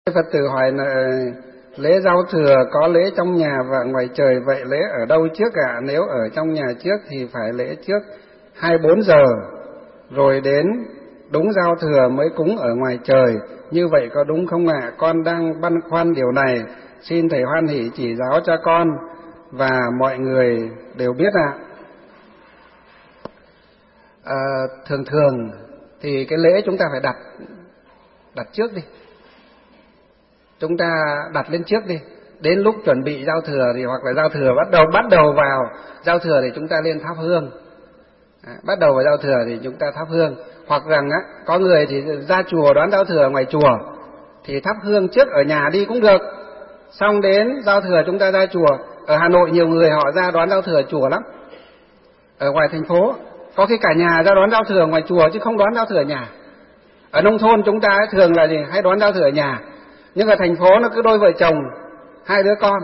Phật tử hỏi là lễ giao thừa có lễ trong nhà và ngoài trời, vậy lễ ở đâu trước ạ? Nếu ở trong nhà trước thì phải lễ trước 24 giờ, rồi đến đúng giao thừa mới cúng ở ngoài trời. Như vậy có đúng không ạ? Con đang băn khoăn điều này, xin Thầy hoan hỷ chỉ giáo cho con và mọi người đều biết ạ. Thường thì cái lễ chúng ta phải đặt trước đi. Chúng ta đặt lên trước đi. Đến lúc chuẩn bị giao thừa thì hoặc là giao thừa bắt đầu vào giao thừa thì chúng ta lên thắp hương. Bắt đầu vào giao thừa thì chúng ta thắp hương. Hoặc rằng có người thì ra chùa đón giao thừa ngoài chùa thì thắp hương trước ở nhà đi cũng được. Xong đến giao thừa chúng ta ra chùa. Ở Hà Nội nhiều người họ ra đón giao thừa chùa lắm. Ở ngoài thành phố có khi cả nhà ra đón giao thừa ngoài chùa chứ không đón giao thừa ở nhà. Ở nông thôn chúng ta thường là gì? Hay đón giao thừa ở nhà. Nhưng ở thành phố nó cứ đôi vợ chồng, hai đứa con.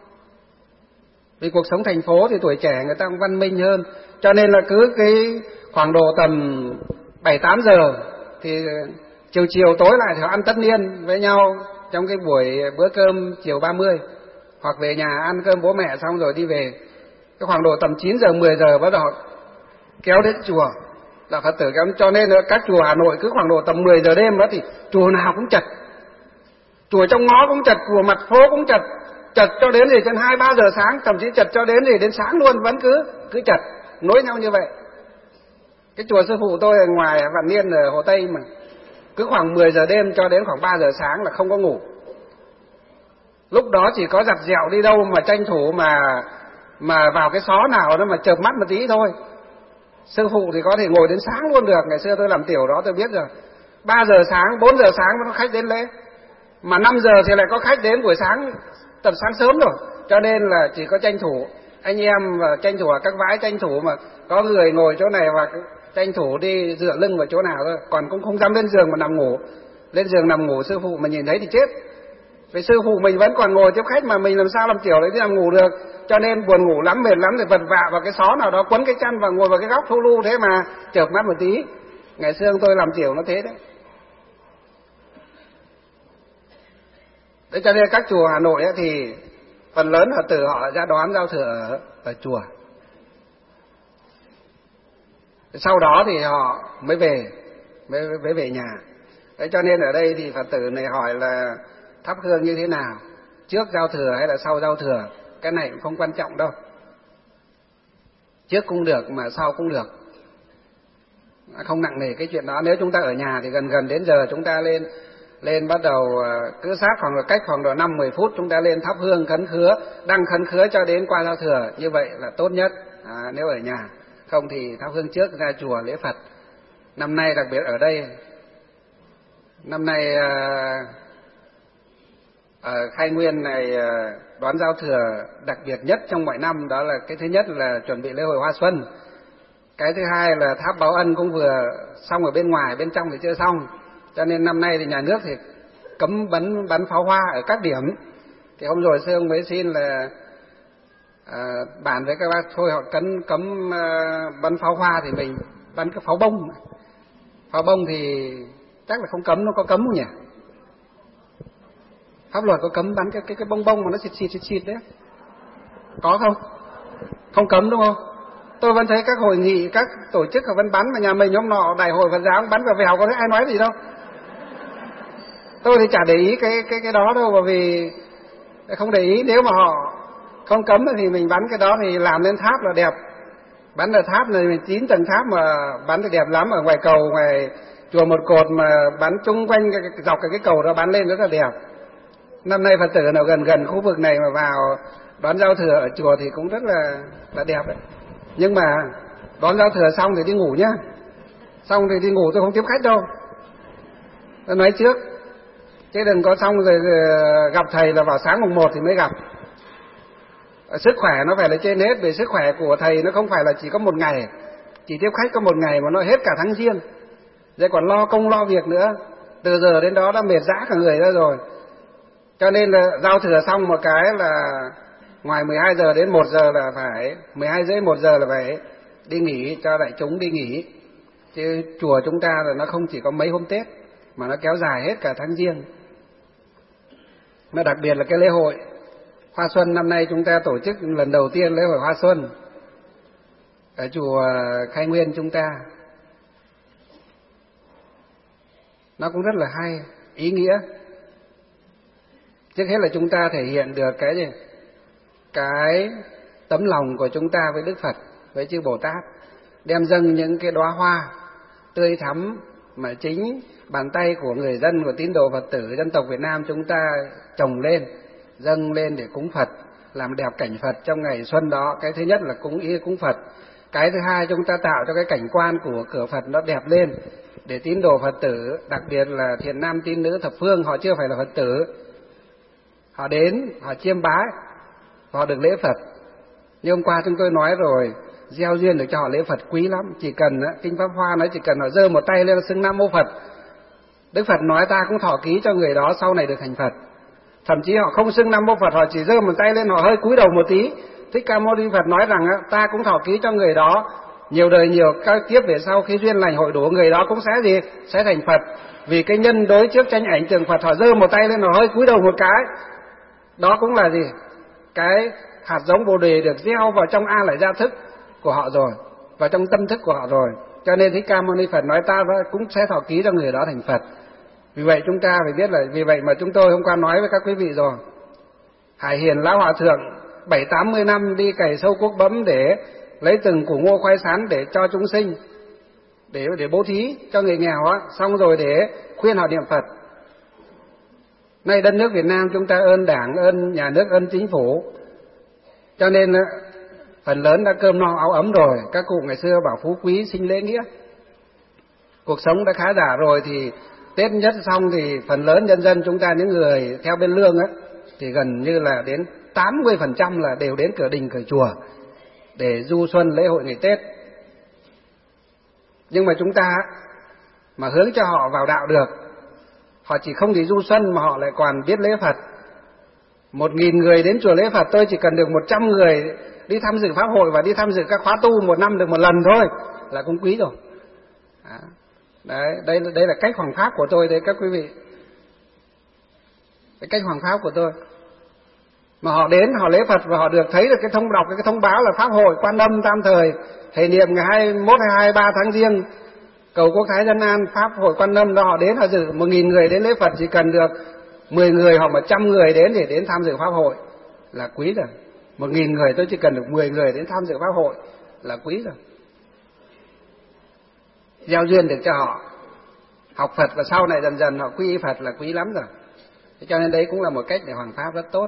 Vì cuộc sống thành phố thì tuổi trẻ người ta cũng văn minh hơn, cho nên là cứ cái khoảng độ tầm 7-8 giờ thì chiều tối lại thì họ ăn tất niên với nhau trong cái bữa cơm chiều 30, hoặc về nhà ăn cơm bố mẹ xong rồi đi về. Cái khoảng độ tầm 9 giờ 10 giờ bắt đầu kéo đến chùa là Phật tử kéo, cho nên là các chùa Hà Nội cứ khoảng độ tầm 10 giờ đêm đó thì chùa nào cũng chật. Chùa trong ngõ cũng chật, chùa mặt phố cũng chật cho đến gì đến 2-3 giờ sáng, thậm chí chật cho đến gì đến sáng luôn, vẫn cứ chật, nối nhau như vậy. Cái chùa sư phụ tôi ở ngoài Vạn Niên ở Hồ Tây mà cứ khoảng 10 giờ đêm cho đến khoảng 3 giờ sáng là không có ngủ. Lúc đó chỉ có giặt dẹo đi đâu mà tranh thủ mà vào cái xó nào đó mà chợp mắt một tí thôi. Sư phụ thì có thể ngồi đến sáng luôn được, ngày xưa tôi làm tiểu đó tôi biết rồi. 3 giờ sáng, 4 giờ sáng mới có khách đến lễ. Mà 5 giờ thì lại có khách đến buổi sáng, tầm sáng sớm rồi. Cho nên là chỉ có tranh thủ, anh em và tranh thủ ở các vãi, tranh thủ mà có người ngồi chỗ này và tranh thủ đi dựa lưng vào chỗ nào thôi. Còn cũng không dám lên giường mà nằm ngủ. Lên giường nằm ngủ sư phụ mà nhìn thấy thì chết. Vì sư phụ mình vẫn còn ngồi tiếp khách mà mình làm sao làm tiểu đấy đi nằm ngủ được. Cho nên buồn ngủ lắm, mệt lắm thì vật vạ vào cái xó nào đó, quấn cái chăn và ngồi vào cái góc thu lu thế mà chợp mắt một tí. Ngày xưa tôi làm tiểu nó thế đấy. Thế cho nên các chùa Hà Nội ấy thì phần lớn Phật tử họ ra đón giao thừa ở chùa. Sau đó thì họ mới về nhà. Thế cho nên ở đây thì Phật tử này hỏi là thắp hương như thế nào, trước giao thừa hay là sau giao thừa? Cái này cũng không quan trọng đâu. Trước cũng được mà sau cũng được, không nặng nề cái chuyện đó. Nếu chúng ta ở nhà thì gần đến giờ chúng ta lên bắt đầu cứ sát khoảng là cách khoảng độ 5-10 phút chúng ta lên thắp hương khấn khứa, đăng khấn khứa cho đến qua giao thừa, như vậy là tốt nhất. Nếu ở nhà, không thì thắp hương trước ra chùa lễ Phật. Năm nay đặc biệt ở đây, năm nay ở Khai Nguyên này đón giao thừa đặc biệt nhất trong mọi năm, đó là cái thứ nhất là chuẩn bị lễ hội Hoa Xuân, cái thứ hai là tháp báo ân cũng vừa xong ở bên ngoài, bên trong thì chưa xong. Cho nên năm nay thì nhà nước thì cấm bắn pháo hoa ở các điểm. Thì hôm rồi sư ông mới xin là bàn với các bác thôi họ cấm bắn pháo hoa thì mình bắn cái pháo bông. Pháo bông thì chắc là không cấm, nó có cấm không nhỉ? Pháp luật có cấm bắn cái bông mà nó xịt đấy, có không? Không cấm đúng không? Tôi vẫn thấy các hội nghị, các tổ chức họ vẫn bắn, mà nhà mình hôm nọ đại hội Phật giáo bắn vào vèo, có thấy ai nói gì đâu. Tôi thì chả để ý cái đó đâu, bởi vì không để ý. Nếu mà họ không cấm thì mình bắn cái đó thì làm lên tháp là đẹp. Bắn ở tháp này 9 tầng tháp mà bắn thì đẹp lắm. Ở ngoài cầu, ngoài chùa một cột mà bắn chung quanh dọc cái cầu đó bắn lên rất là đẹp. Năm nay Phật tử nào gần khu vực này mà vào đón giao thừa ở chùa thì cũng rất là đẹp đấy. Nhưng mà đón giao thừa xong thì đi ngủ nhá. Xong thì đi ngủ, tôi không tiếp khách đâu, tôi nói trước. Chứ đừng có xong rồi gặp thầy là vào sáng mùng 1 thì mới gặp. Sức khỏe nó phải là trên hết, vì sức khỏe của thầy nó không phải là chỉ có một ngày, chỉ tiếp khách có một ngày mà nó hết cả tháng Giêng. Rồi còn lo công lo việc nữa, từ giờ đến đó đã mệt rã cả người ra rồi. Cho nên là giao thừa xong một cái là ngoài 12 giờ đến 1 giờ là phải, 12 rưỡi 1 giờ là phải đi nghỉ, cho đại chúng đi nghỉ. Chứ chùa chúng ta là nó không chỉ có mấy hôm Tết mà nó kéo dài hết cả tháng Giêng. Mà đặc biệt là cái lễ hội Hoa Xuân năm nay chúng ta tổ chức lần đầu tiên lễ hội Hoa Xuân ở chùa Khai Nguyên chúng ta. Nó cũng rất là hay, ý nghĩa. Trước hết là chúng ta thể hiện được cái gì? Cái tấm lòng của chúng ta với Đức Phật, với chư Bồ Tát, đem dâng những cái đóa hoa tươi thắm mà chính bàn tay của người dân, của tín đồ Phật tử dân tộc Việt Nam chúng ta trồng lên, dâng lên để cúng Phật, làm đẹp cảnh Phật trong ngày xuân đó. Cái thứ nhất là cúng Phật. Cái thứ hai, chúng ta tạo cho cái cảnh quan của cửa Phật nó đẹp lên, để tín đồ Phật tử, đặc biệt là thiện nam tín nữ thập phương, họ chưa phải là Phật tử, họ đến, họ chiêm bái, họ được lễ Phật. Như hôm qua chúng tôi nói rồi, gieo duyên được cho họ lễ Phật quý lắm. Chỉ cần, Kinh Pháp Hoa nói chỉ cần họ giơ một tay lên xưng Nam Mô Phật, Đức Phật nói ta cũng thọ ký cho người đó sau này được thành Phật. Thậm chí họ không xưng Nam Mô Phật, họ chỉ giơ một tay lên, họ hơi cúi đầu một tí, Thích Ca Mâu Ni Phật nói rằng ta cũng thọ ký cho người đó, nhiều đời nhiều các kiếp về sau khi duyên lành hội đủ, người đó cũng sẽ gì? Sẽ thành Phật. Vì cái nhân đối trước tranh ảnh tượng Phật, họ giơ một tay lên, họ hơi cúi đầu một cái, đó cũng là gì? Cái hạt giống Bồ Đề được gieo vào trong A Lại Gia thức của họ rồi, vào trong tâm thức của họ rồi. Cho nên Thích Ca Mâu Ni Phật nói ta cũng sẽ thọ ký cho người đó thành Phật. Vì vậy chúng ta phải biết là, vì vậy mà chúng tôi hôm qua nói với các quý vị rồi, Hải Hiền Lão Hòa Thượng 70-80 năm đi cày sâu cuốc bấm để lấy từng củ ngô khoai sắn để cho chúng sinh, để bố thí cho người nghèo á, xong rồi để khuyên họ niệm Phật. Nay đất nước Việt Nam chúng ta ơn Đảng, ơn nhà nước, ơn chính phủ, cho nên phần lớn đã cơm no áo ấm rồi. Các cụ ngày xưa bảo phú quý sinh lễ nghĩa, cuộc sống đã khá giả rồi, thì Tết nhất xong thì phần lớn nhân dân chúng ta, những người theo bên lương á, thì gần như là đến 80% là đều đến cửa đình cửa chùa để du xuân lễ hội ngày Tết. Nhưng mà chúng ta mà hướng cho họ vào đạo được, họ chỉ không chỉ du xuân mà họ lại còn biết lễ Phật. 1.000 người đến chùa lễ Phật, tôi chỉ cần được 100 người đi tham dự pháp hội và đi tham dự các khóa tu một năm được một lần thôi là cũng quý rồi. Đây là cách hoằng pháp của tôi đấy các quý vị. Cái cách hoằng pháp của tôi. Mà họ đến, họ lễ Phật và họ được thấy được đọc cái thông báo là pháp hội Quan Âm tam thời hệ niệm ngày 21 hay 23 tháng Giêng cầu quốc thái dân an pháp hội Quan Âm đó, họ đến, họ dự 1.000 người đến lễ Phật, chỉ cần được 10 người hoặc 100 người đến để đến tham dự pháp hội là quý rồi. 1.000 người tôi chỉ cần được 10 người đến tham dự pháp hội là quý rồi. Gieo duyên được cho họ học Phật và sau này dần dần họ quy y Phật là quý lắm rồi. Thế cho nên đấy cũng là một cách để hoằng pháp rất tốt.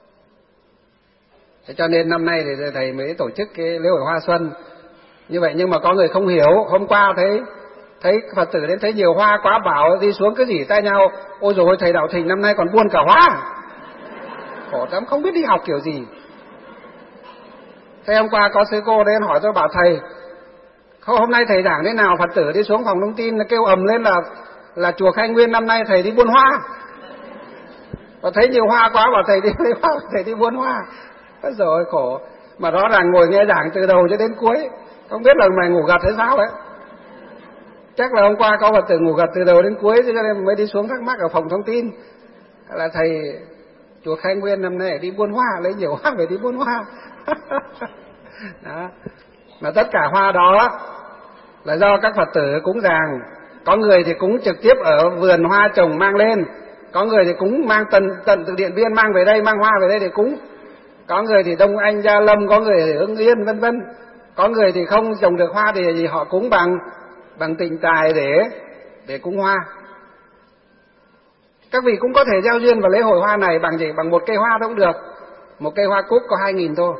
Thế cho nên năm nay thì thầy mới tổ chức cái lễ hội Hoa Xuân như vậy. Nhưng mà có người không hiểu, hôm qua thấy Phật tử đến thấy nhiều hoa quá, bảo đi xuống cái gì tay nhau, ôi dồi ôi thầy Đạo Thình năm nay còn buôn cả hoa, khổ lắm, không biết đi học kiểu gì. Thế hôm qua có sư cô đến hỏi tôi, bảo thầy hôm nay thầy giảng thế nào, Phật tử đi xuống phòng thông tin kêu ầm lên là chùa Khai Nguyên năm nay thầy đi buôn hoa, và thấy nhiều hoa quá bảo thầy đi lấy hoa, thầy đi buôn hoa. Rồi khổ, mà rõ ràng ngồi nghe giảng từ đầu cho đến cuối, không biết là mày ngủ gật hay sao đấy. Chắc là hôm qua có Phật tử ngủ gật từ đầu đến cuối, cho nên mới đi xuống thắc mắc ở phòng thông tin là thầy chùa Khai Nguyên năm nay đi buôn hoa, lấy nhiều hoa về đi buôn hoa. Đó. Mà tất cả hoa đó là do các Phật tử cúng dường. Có người thì cúng trực tiếp ở vườn hoa trồng mang lên, có người thì cúng mang tận từ Điện Biên mang về đây, mang hoa về đây để cúng. Có người thì Đông Anh, Gia Lâm, có người thì Hưng Yên vân vân. Có người thì không trồng được hoa thì họ cúng bằng tịnh tài để cúng hoa. Các vị cũng có thể gieo duyên vào lễ hội hoa này bằng gì? Bằng một cây hoa cũng được. Một cây hoa cúc có 2.000 thôi.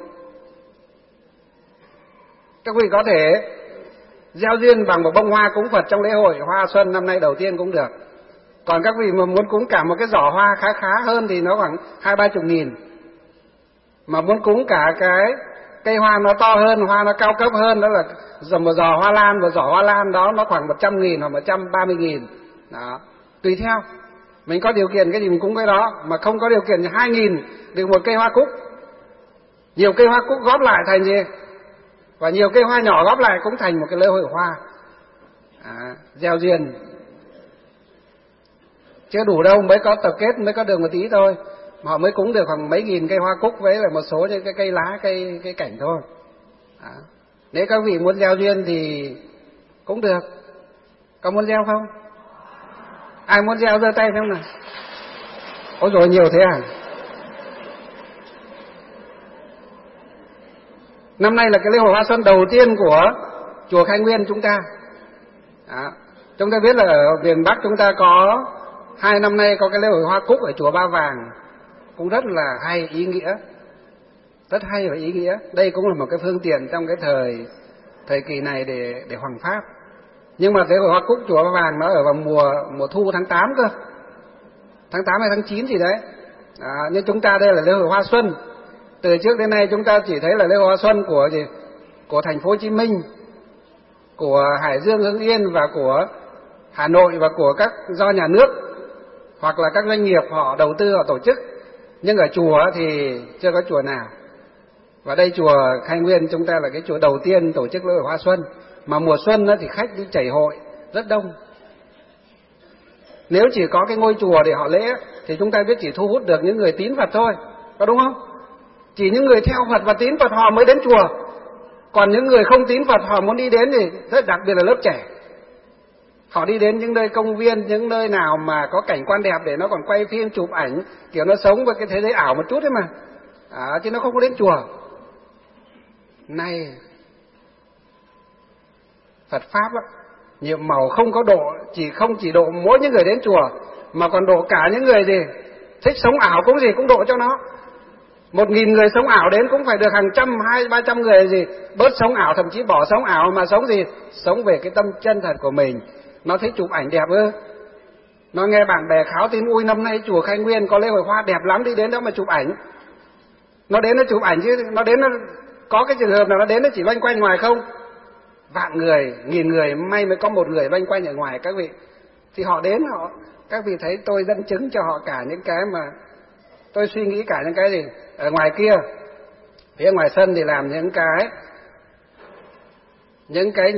Các vị có thể gieo duyên bằng một bông hoa cúng Phật trong lễ hội Hoa Xuân năm nay đầu tiên cũng được. Còn các vị mà muốn cúng cả một cái giỏ hoa khá hơn thì nó khoảng 20-30 nghìn. Mà muốn cúng cả cái cây hoa nó to hơn, hoa nó cao cấp hơn, đó là một giỏ hoa lan, và giỏ hoa lan đó nó khoảng 100.000 hoặc 130.000. Đó, tùy theo. Mình có điều kiện cái gì mình cúng cái đó, mà không có điều kiện thì 2.000 được một cây hoa cúc. Nhiều cây hoa cúc góp lại thành gì? Và nhiều cây hoa nhỏ góp lại cũng thành một cái lễ hội hoa. Gieo duyên. Chưa đủ đâu, mới có tập kết, mới có được một tí thôi. họ mới cúng được khoảng mấy nghìn cây hoa cúc với là một số những cái cây lá, cây cảnh thôi. Đó. Nếu các vị muốn gieo duyên thì cũng được. Có muốn gieo không? Ai muốn gieo giơ tay xem nào. Ôi dồi, nhiều thế à? Năm nay là cái lễ hội Hoa Xuân đầu tiên của chùa Khai Nguyên chúng ta. Đó. Chúng ta biết là ở miền Bắc chúng ta có 2 năm nay có cái lễ hội Hoa Cúc ở chùa Ba Vàng, cũng rất là hay, ý nghĩa, rất hay và ý nghĩa. Đây cũng là một cái phương tiện trong cái thời kỳ này để hoằng pháp. Nhưng mà lễ hội Hoa Cúc chùa Ba Vàng nó ở vào mùa thu tháng 8 cơ, tháng 8 hay tháng 9 gì đấy. Nhưng chúng ta đây là lễ hội Hoa Xuân. Từ trước đến nay chúng ta chỉ thấy là lễ hội Hoa Xuân của thành phố Hồ Chí Minh, của Hải Dương, Hưng Yên và của Hà Nội và của do nhà nước hoặc là các doanh nghiệp họ đầu tư, họ tổ chức. Nhưng ở chùa thì chưa có chùa nào. Và đây chùa Khai Nguyên chúng ta là cái chùa đầu tiên tổ chức lễ hội Hoa Xuân. Mà mùa xuân thì khách đi chảy hội rất đông. Nếu chỉ có cái ngôi chùa để họ lễ thì chúng ta biết chỉ thu hút được những người tín Phật thôi, có đúng không? Chỉ những người theo Phật và tín Phật họ mới đến chùa. Còn những người không tín Phật họ muốn đi đến thì rất đặc biệt là lớp trẻ. Họ đi đến những nơi công viên, những nơi nào mà có cảnh quan đẹp để nó còn quay phim, chụp ảnh, kiểu nó sống với cái thế giới ảo một chút đấy mà. Chứ nó không có đến chùa. Này, Phật Pháp á, nhiệm màu không có độ, không chỉ độ mỗi những người đến chùa, mà còn độ cả những người gì thích sống ảo cũng độ cho nó. 1.000 người sống ảo đến cũng phải được hàng trăm, 200-300 người bớt sống ảo, thậm chí bỏ sống ảo mà sống sống về cái tâm chân thật của mình. Nó thấy chụp ảnh đẹp ư? Nó nghe bạn bè kháo tin ui năm nay chùa Khai Nguyên có lễ hội hoa đẹp lắm, đi đến đó mà chụp ảnh. Nó đến nó chụp ảnh chứ nó đến nó có cái trường hợp nào nó đến nó chỉ loanh quanh ngoài không? Vạn người, 1.000 người may mới có 1 người loanh quanh ở ngoài các vị. Thì họ đến các vị thấy tôi dẫn chứng cho họ cả những cái mà tôi suy nghĩ, cả những cái gì ở ngoài kia. Phía ngoài sân thì làm những cái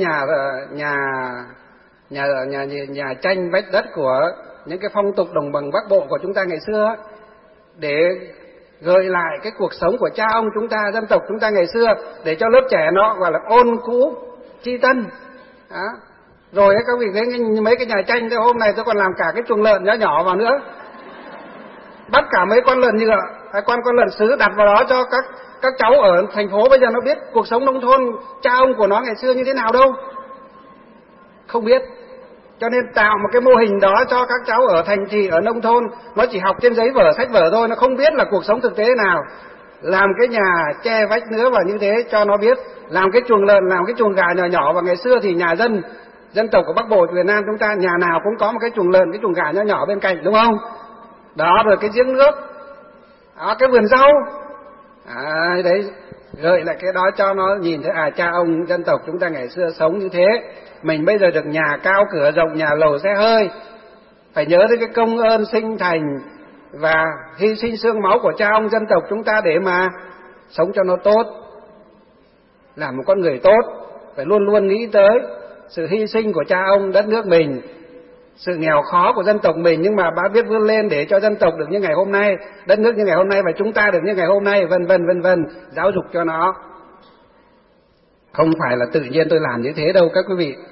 nhà tranh vách đất của những cái phong tục đồng bằng Bắc Bộ của chúng ta ngày xưa, để gợi lại cái cuộc sống của cha ông chúng ta, dân tộc chúng ta ngày xưa, để cho lớp trẻ nó gọi là ôn cũ chi tân. Đó. Rồi các vị thấy mấy cái nhà tranh, hôm nay tôi còn làm cả cái chuồng lợn nhỏ nhỏ vào nữa, bắt cả mấy con lợn nhựa, con lợn sứ đặt vào đó cho các cháu ở thành phố bây giờ nó biết cuộc sống nông thôn cha ông của nó ngày xưa như thế nào đâu, không biết. Cho nên tạo một cái mô hình đó cho các cháu ở thành thị, ở nông thôn, nó chỉ học trên giấy vở, sách vở thôi, nó không biết là cuộc sống thực tế nào. Làm cái nhà che vách nứa vào như thế cho nó biết, làm cái chuồng lợn, làm cái chuồng gà nhỏ nhỏ. Và ngày xưa thì nhà dân tộc của Bắc Bộ Việt Nam chúng ta nhà nào cũng có một cái chuồng lợn, cái chuồng gà nhỏ nhỏ bên cạnh, đúng không? Đó, rồi cái giếng nước, đó, cái vườn rau. Đấy, gợi lại cái đó cho nó nhìn thấy cha ông dân tộc chúng ta ngày xưa sống như thế. Mình bây giờ được nhà cao cửa rộng, nhà lầu xe hơi, phải nhớ đến cái công ơn sinh thành và hy sinh xương máu của cha ông dân tộc chúng ta để mà sống cho nó tốt, làm một con người tốt. Phải luôn luôn nghĩ tới sự hy sinh của cha ông đất nước mình, sự nghèo khó của dân tộc mình, nhưng mà bà biết vươn lên để cho dân tộc được như ngày hôm nay, đất nước như ngày hôm nay và chúng ta được như ngày hôm nay, vân vân, giáo dục cho nó. Không phải là tự nhiên tôi làm như thế đâu các quý vị.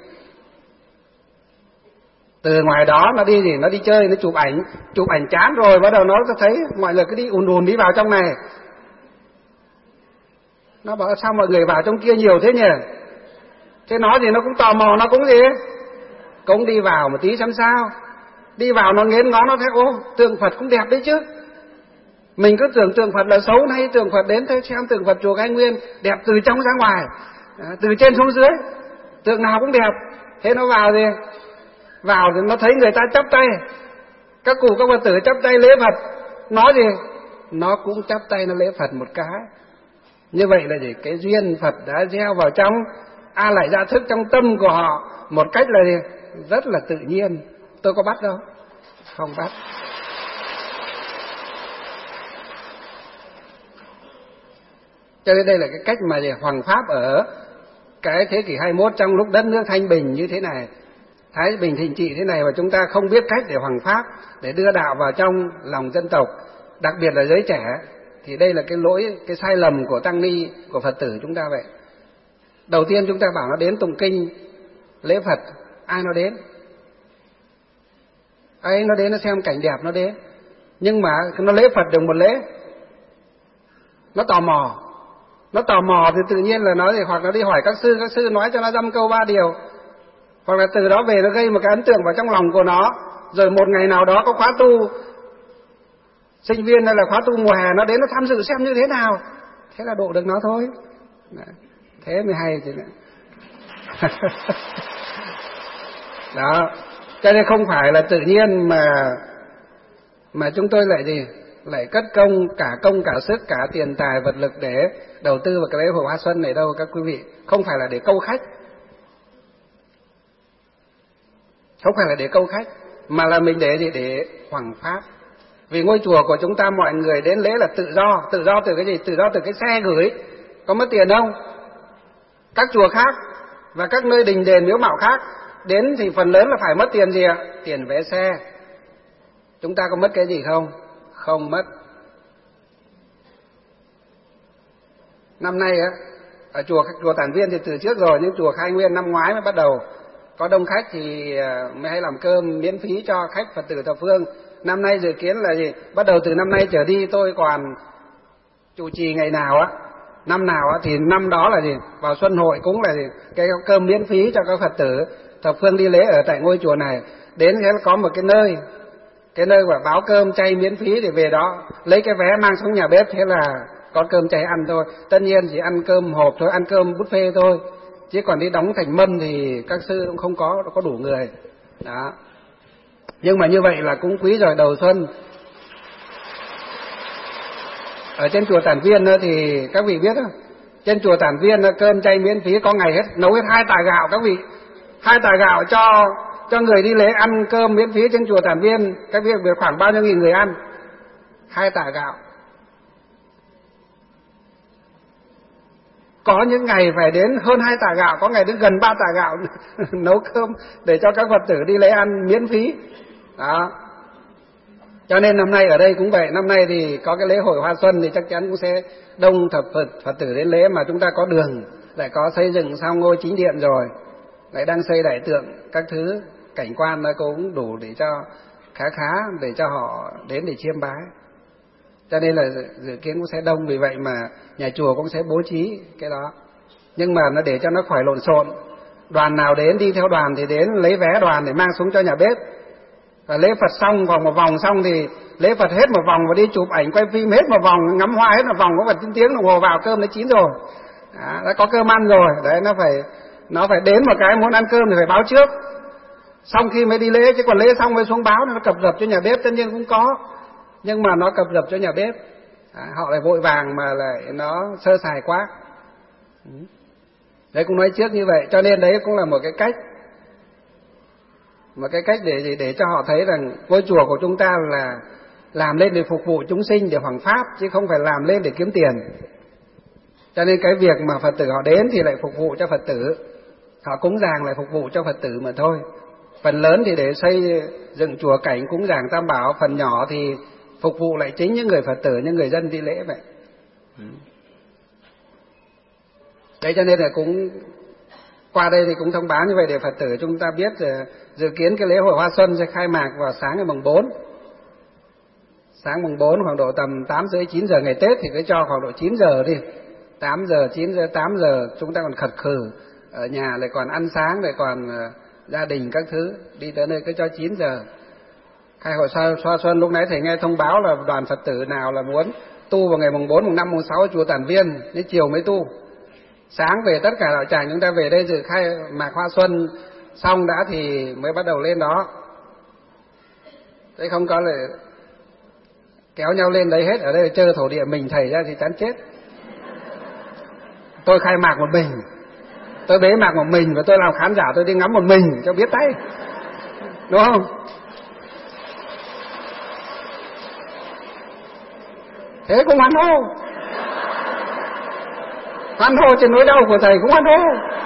Từ ngoài đó nó đi nó đi chơi, nó chụp ảnh chán rồi bắt đầu nó thấy mọi người cứ đi ùn đi vào trong này. Nó bảo sao mọi người vào trong kia nhiều thế nhỉ? Thế nó nó cũng tò mò, nó cũng đi vào một tí xem sao. Đi vào nó nghiến ngó, nó thấy tượng Phật cũng đẹp đấy chứ. Mình cứ tưởng tượng Phật là xấu, nay tượng Phật đến thấy xem tượng Phật chùa Khai Nguyên đẹp từ trong ra ngoài, từ trên xuống dưới, tượng nào cũng đẹp. Thế nó vào thì nó thấy người ta chắp tay, các cụ các Phật tử chắp tay lễ Phật, nó cũng chắp tay nó lễ Phật một cái. Như vậy là gì? Cái duyên Phật đã gieo vào trong lại ra thức trong tâm của họ một cách là rất là tự nhiên. Tôi có bắt đâu? Không bắt. Cho nên đây là cái cách mà hoằng pháp ở cái thế kỷ 21, trong lúc đất nước thanh bình như thế này, thái bình thịnh trị thế này, mà chúng ta không biết cách để hoằng pháp, để đưa đạo vào trong lòng dân tộc. đặc biệt là giới trẻ, thì đây là cái lỗi, cái sai lầm của tăng ni, của Phật tử chúng ta vậy. Đầu tiên chúng ta bảo nó đến tụng kinh, lễ Phật, ai nó đến? Ấy nó đến nó xem cảnh đẹp nó đến. Nhưng mà nó lễ Phật được một lễ, nó tò mò. Nó tò mò thì tự nhiên là nó thì hoặc nó đi hỏi các sư nói cho nó dăm câu ba điều. Hoặc là từ đó về nó gây một cái ấn tượng vào trong lòng của nó. Rồi một ngày nào đó có khóa tu sinh viên hay là khóa tu mùa hè, nó đến nó tham dự xem như thế nào. Thế là độ được nó thôi. Thế mới hay chứ. Đó, cho nên không phải là tự nhiên mà chúng tôi lại gì, lại cất công cả sức, cả tiền tài vật lực để đầu tư vào cái lễ hội Hoa Xuân này đâu các quý vị. Không phải là để câu khách, không phải là để câu khách, mà là mình để gì, để hoằng pháp. Vì ngôi chùa của chúng ta mọi người đến lễ là tự do từ cái gì? Tự do từ cái xe gửi, có mất tiền không? Các chùa khác và các nơi đình đền miếu mạo khác đến thì phần lớn là phải mất tiền gì ạ? Tiền vé xe. Chúng ta có mất cái gì không? Không mất. Năm nay á, ở chùa Tản Viên thì từ trước rồi, nhưng chùa Khai Nguyên năm ngoái mới bắt đầu có đông khách thì mới hay làm cơm miễn phí cho khách Phật tử thập phương. Năm nay dự kiến là gì? Bắt đầu từ năm nay trở đi tôi còn chủ trì ngày nào á, năm nào á thì năm đó là gì? Vào Xuân Hội cũng là gì? Cái cơm miễn phí cho các Phật tử thập phương đi lễ ở tại ngôi chùa này. Đến thế có một cái nơi mà báo cơm chay miễn phí, để về đó lấy cái vé mang xuống nhà bếp, thế là có cơm chay ăn thôi. Tất nhiên chỉ ăn cơm hộp thôi, ăn cơm buffet thôi, chứ còn đi đóng thành mâm thì các sư cũng không có đủ người đó. Nhưng mà như vậy là cũng quý rồi. Đầu xuân ở trên chùa Tản Viên thì các vị biết không, trên chùa Tản Viên cơm chay miễn phí, có ngày nấu hết 2 tải gạo các vị, 2 tải gạo cho người đi lễ ăn cơm miễn phí trên chùa Tản Viên. Các vị biết khoảng bao nhiêu nghìn người ăn? 2 tải gạo. Có những ngày phải đến hơn 2 tải gạo, có ngày đến gần 3 tải gạo nấu cơm để cho các Phật tử đi lễ ăn miễn phí đó. Cho nên năm nay ở đây cũng vậy. Năm nay thì có cái lễ hội Hoa Xuân thì chắc chắn cũng sẽ đông Phật tử đến lễ, mà chúng ta có đường, lại có xây dựng xong ngôi chính điện rồi, lại đang xây đại tượng các thứ, cảnh quan nó cũng đủ để cho khá để cho họ đến để chiêm bái. Cho nên là dự kiến cũng sẽ đông. Vì vậy mà nhà chùa cũng sẽ bố trí cái đó, nhưng mà nó để cho nó khỏi lộn xộn. Đoàn nào đến đi theo đoàn thì đến lấy vé đoàn để mang xuống cho nhà bếp. Và lễ Phật xong vòng một vòng xong thì lễ Phật hết một vòng và đi chụp ảnh quay phim hết một vòng, ngắm hoa hết một vòng, có gần tiếng đồng hồ vào cơm đã chín rồi. Đã có cơm ăn rồi. Đấy, nó phải đến một cái muốn ăn cơm thì phải báo trước, xong khi mới đi lễ, chứ còn lễ xong mới xuống báo, nó cập dập cho nhà bếp. Tất nhiên cũng có, nhưng mà nó cập dập cho nhà bếp. Họ lại vội vàng mà lại nó sơ sài quá. Đấy, cũng nói trước như vậy. Cho nên đấy cũng là một cái cách để cho họ thấy rằng ngôi chùa của chúng ta là làm lên để phục vụ chúng sinh, để hoằng pháp, chứ không phải làm lên để kiếm tiền. Cho nên cái việc mà Phật tử họ đến thì lại phục vụ cho Phật tử, họ cúng dường lại phục vụ cho Phật tử mà thôi. Phần lớn thì để xây dựng chùa cảnh cúng dường Tam Bảo, phần nhỏ thì phục vụ lại chính những người Phật tử, những người dân đi lễ vậy. Đấy, cho nên là cũng qua đây thì cũng thông báo như vậy để Phật tử chúng ta biết. Dự kiến cái lễ hội Hoa Xuân sẽ khai mạc vào sáng ngày mùng 4. Sáng mùng 4 khoảng độ tầm 8 rưỡi 9 giờ ngày Tết thì cứ cho khoảng độ 9 giờ đi. 8 giờ 9 giờ 8 giờ chúng ta còn khật khử ở nhà, lại còn ăn sáng, lại còn gia đình các thứ, đi tới nơi cứ cho 9 giờ. Khai hội Hoa Xuân lúc nãy thầy nghe thông báo là đoàn Phật tử nào là muốn tu vào ngày mùng 4, mùng 5, mùng 6 ở chùa Tản Viên, đến chiều mới tu. Sáng về tất cả đạo tràng chúng ta về đây dự khai mạc Hoa Xuân xong đã thì mới bắt đầu lên đó. Thế không có là kéo nhau lên đấy hết, ở đây chơi thổ địa mình thầy ra thì chán chết. Tôi khai mạc một mình, tôi bế mạc một mình, và tôi làm khán giả tôi đi ngắm một mình cho biết tay, đúng không? Thế cũng hoan hô trên nỗi đau của thầy cũng hoan hô.